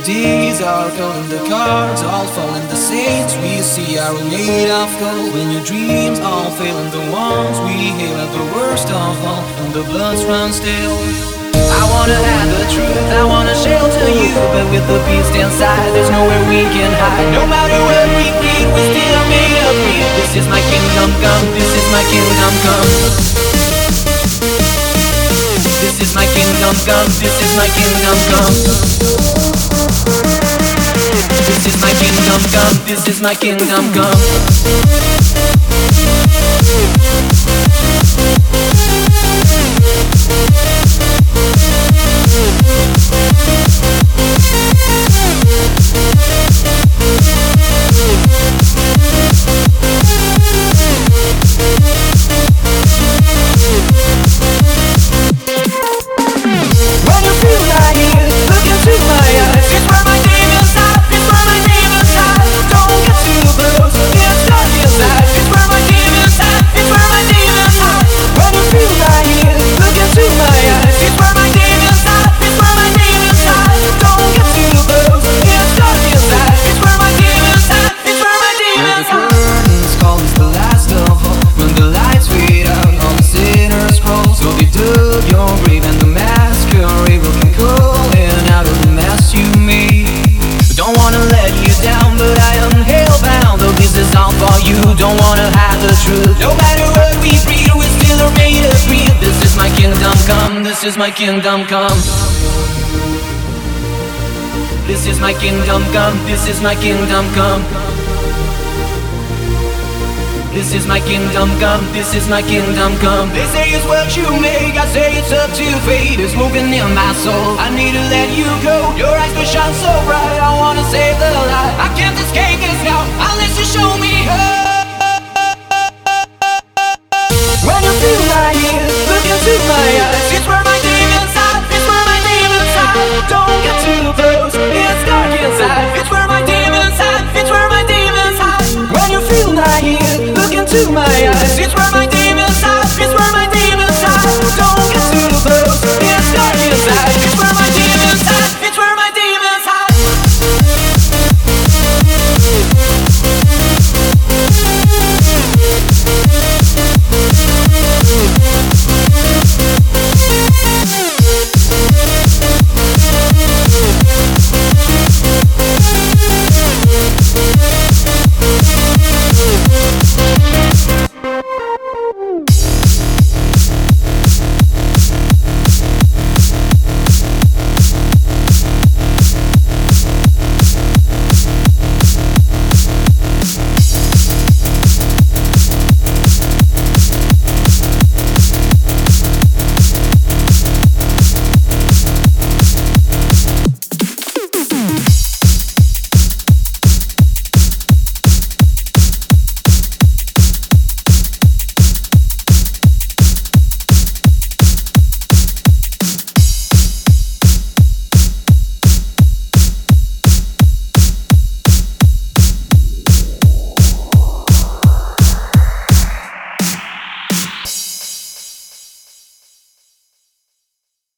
days are cold and the cards all fall, and the saints we see are all made of gold. When your dreams all fail and the ones we hail are the worst of all, and the bloods run still. I wanna have the truth, I wanna shelter you, but with the beast inside, there's nowhere we can hide. No matter what we bleed, we're still made of greed. This is my kingdom come, this is my kingdom come. This is my kingdom come, this is my kingdom come. This is my kingdom come, this is my kingdom come. Don't wanna have the truth. No matter what we breed, we're still made of greed. This is my kingdom come, this is my kingdom come. This is my kingdom come, this is my kingdom come. This is my kingdom come, this is my kingdom come. They say it's what you make, I say it's up to fate. It's moving in my soul, I need to let you go. Your eyes will shine so bright, I wanna save the light. I can't escape this now, unless you